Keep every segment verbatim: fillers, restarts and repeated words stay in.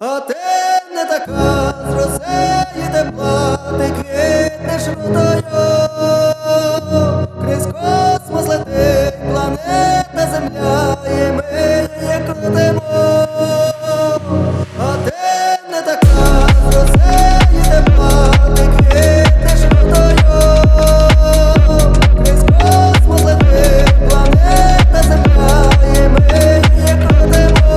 А ти не така з росеї тепла, ти квітнеш рутою, крізь космос летить планета Земля, і ми її крутимо. А ти не така з росеї тепла, ти квітнеш рутою, крізь космос летить планета Земля, і ми її крутимо.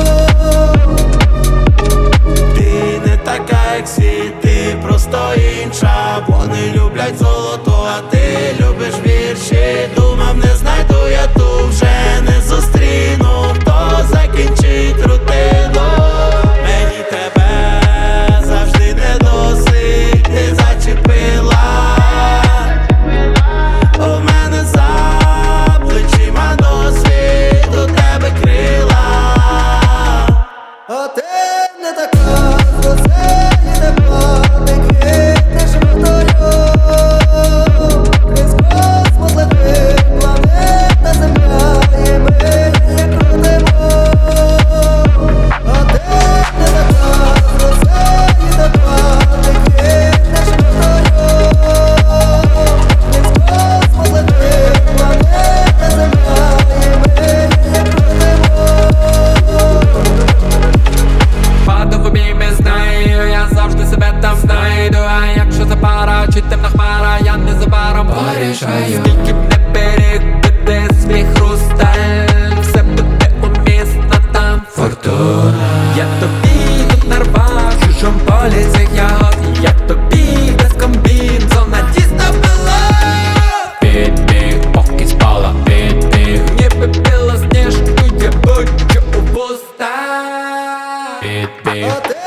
Як всі, ти просто інша. Вони люблять золото, а ти любиш вірші. Думав, не знайду я ту, вже не зустріну, хто закінчить рутину. Мені тебе завжди не досить, ти зачепила. У мене за плечима досвід, у тебе крила. А ти не така з росеї тепла, ти квітнеш рутою, крізь космос летить планета Земля, і ми її крутимо. А ти не така з росеї тепла, ти квітнеш рутою, крізь космос летить планета Земля, і ми її крутимо. Падав обійми, знаю, я завжди себе там знайду. А якщо це пара чи темна хмара, я незабаром порішаю. Скільки б не перекрити свій хрусталь, все буде умісно, там фортуна. Я тобі тут нарвав в чужом полі цих ягод, я тобі без комбінзона дістав пила. Підбіг, поки спала, підбіг, ніби білосніжку, я будь-що у вуста. Підбіг. А ти